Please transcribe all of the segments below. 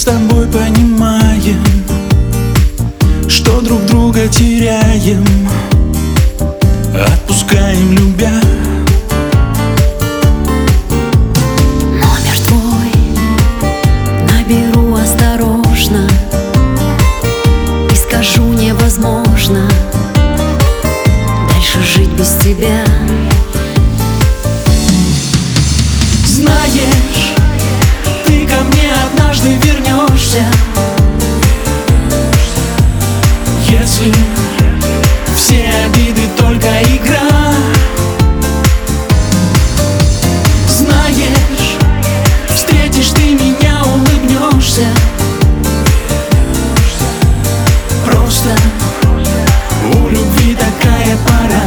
тобой понимаем, что друг друга теряем, отпускаем, любя. Номер твой наберу осторожно и скажу: невозможно дальше жить без тебя. Знаешь, ты ко мне однажды вернешься, если все обиды только игра. Знаешь, встретишь ты меня, улыбнешься. Просто у любви такая пора.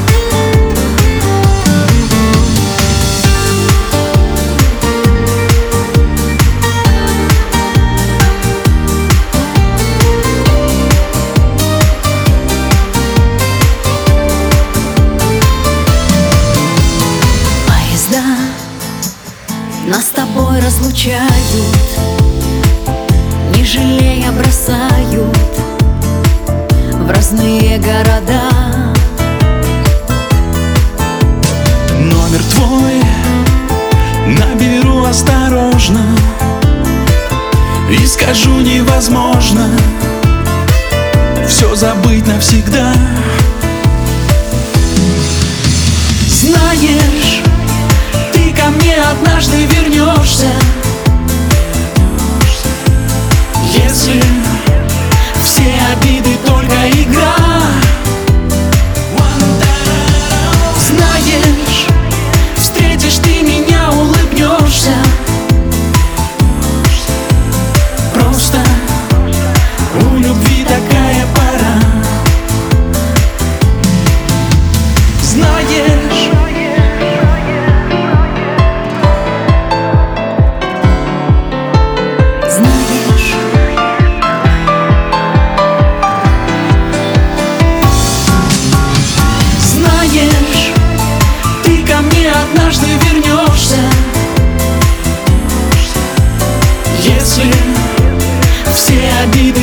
Нас с тобой разлучают, не жалея бросают в разные города. Номер твой наберу осторожно и скажу: невозможно все забыть навсегда. Знаешь, ты ко мне однажды вернешься, если все обиды только игра. Знаешь, встретишь ты меня, улыбнешься. Просто у любви такая пора. Знаешь, ты ко мне однажды вернешься, если все обиды